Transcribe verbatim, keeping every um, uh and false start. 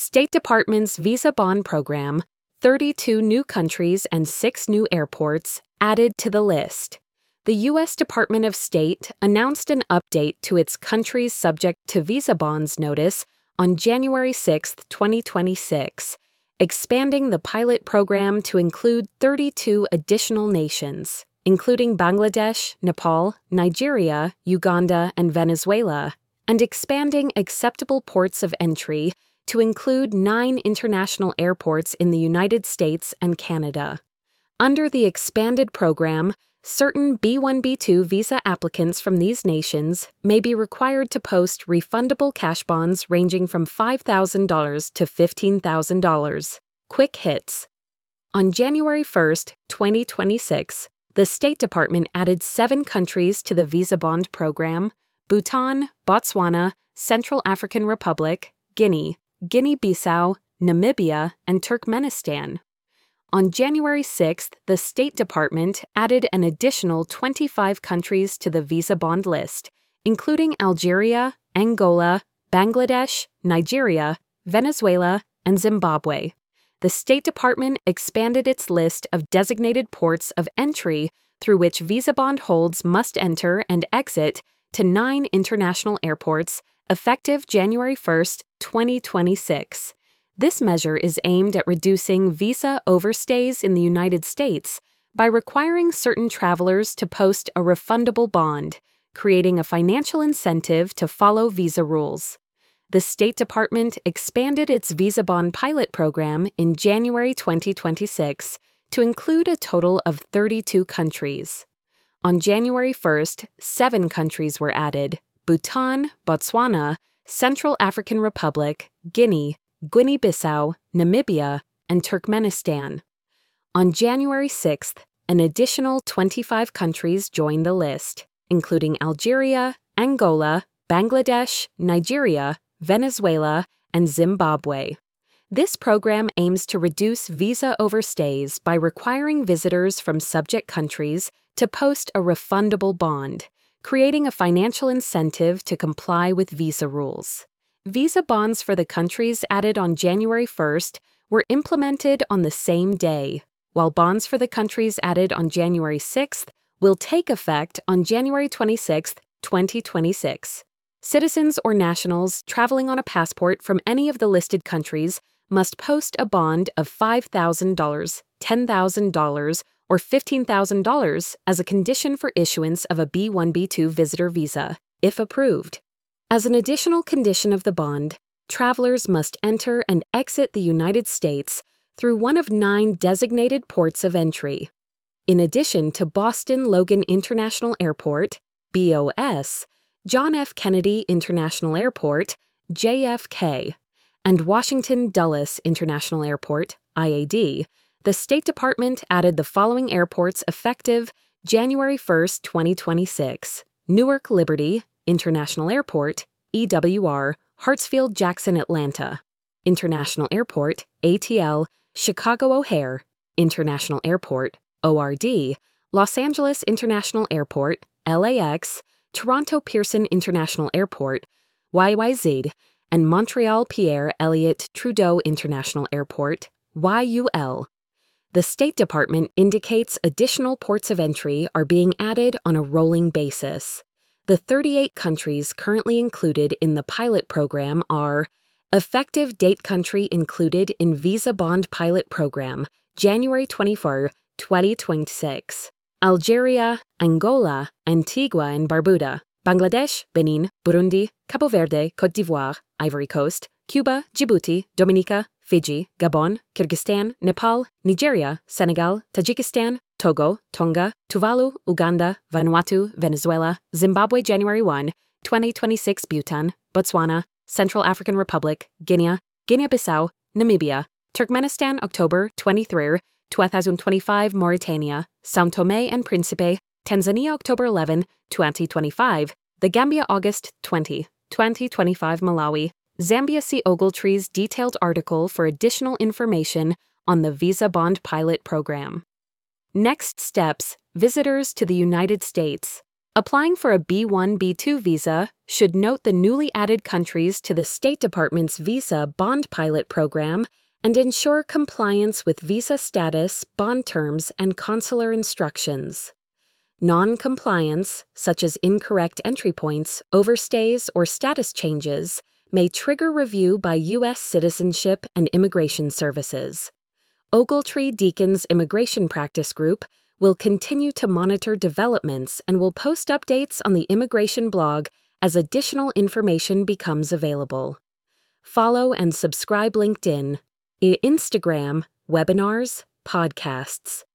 State Department's Visa Bond Program, thirty-two new countries and six new airports added to the list. The U S Department of State announced an update to its countries subject to visa bonds notice on January sixth, twenty twenty-six, expanding the pilot program to include thirty-two additional nations, including Bangladesh, Nepal, Nigeria, Uganda, and Venezuela, and expanding acceptable ports of entry to include nine international airports in the United States and Canada. Under the expanded program, certain B one B two visa applicants from these nations may be required to post refundable cash bonds ranging from five thousand dollars to fifteen thousand dollars. Quick hits. On January first, twenty twenty-six, the State Department added seven countries to the Visa Bond Program: Bhutan, Botswana, Central African Republic, Guinea, Guinea-Bissau, Namibia, and Turkmenistan. On January sixth, the State Department added an additional twenty-five countries to the Visa Bond list, including Algeria, Angola, Bangladesh, Nigeria, Venezuela, and Zimbabwe. The State Department expanded its list of designated ports of entry through which Visa Bond holds must enter and exit to nine international airports, effective January first, twenty twenty-six. This measure is aimed at reducing visa overstays in the United States by requiring certain travelers to post a refundable bond, creating a financial incentive to follow visa rules. The State Department expanded its Visa Bond pilot program in January twenty twenty-six to include a total of thirty-two countries. On January first, seven countries were added: Bhutan, Botswana, Central African Republic, Guinea, Guinea-Bissau, Namibia, and Turkmenistan. On January sixth, an additional twenty-five countries joined the list, including Algeria, Angola, Bangladesh, Nigeria, Venezuela, and Zimbabwe. This program aims to reduce visa overstays by requiring visitors from subject countries to post a refundable bond, creating a financial incentive to comply with visa rules. Visa bonds for the countries added on January first were implemented on the same day, while bonds for the countries added on January sixth will take effect on January twenty-sixth, twenty twenty-six. Citizens or nationals traveling on a passport from any of the listed countries must post a bond of five thousand dollars, ten thousand dollars, or fifteen thousand dollars as a condition for issuance of a B one B two visitor visa, if approved. As an additional condition of the bond, travelers must enter and exit the United States through one of nine designated ports of entry. In addition to Boston Logan International Airport, B O S, John F. Kennedy International Airport, J F K, and Washington Dulles International Airport, I A D, the State Department added the following airports effective January first, twenty twenty-six: Newark Liberty International Airport, E W R, Hartsfield-Jackson Atlanta International Airport, A T L, Chicago O'Hare International Airport, O R D, Los Angeles International Airport, L A X, Toronto Pearson International Airport, Y Y Z, and Montreal Pierre Elliott Trudeau International Airport, Y U L. The State Department indicates additional ports of entry are being added on a rolling basis. The thirty-eight countries currently included in the pilot program are: effective date country included in Visa Bond Pilot Program, January twenty-fourth, twenty twenty-six. Algeria, Angola, Antigua and Barbuda, Bangladesh, Benin, Burundi, Cabo Verde, Côte d'Ivoire, Ivory Coast, Cuba, Djibouti, Dominica, Fiji, Gabon, Kyrgyzstan, Nepal, Nigeria, Senegal, Tajikistan, Togo, Tonga, Tuvalu, Uganda, Vanuatu, Venezuela, Zimbabwe January first, twenty twenty-six Bhutan, Botswana, Central African Republic, Guinea, Guinea-Bissau, Namibia, Turkmenistan October twenty-third, twenty twenty-five Mauritania, São Tomé and Príncipe, Tanzania October eleventh, twenty twenty-five, The Gambia August twentieth, twenty twenty-five Malawi, Zambia. See Ogletree's detailed article for additional information on the Visa Bond Pilot Program. Next steps: visitors to the United States. Applying for a B one B two visa should note the newly added countries to the State Department's Visa Bond Pilot program and ensure compliance with visa status, bond terms, and consular instructions. Non-compliance, such as incorrect entry points, overstays, or status changes, may trigger review by U S Citizenship and Immigration Services. Ogletree Deacon's Immigration Practice Group will continue to monitor developments and will post updates on the immigration blog as additional information becomes available. Follow and subscribe LinkedIn, Instagram, webinars, podcasts.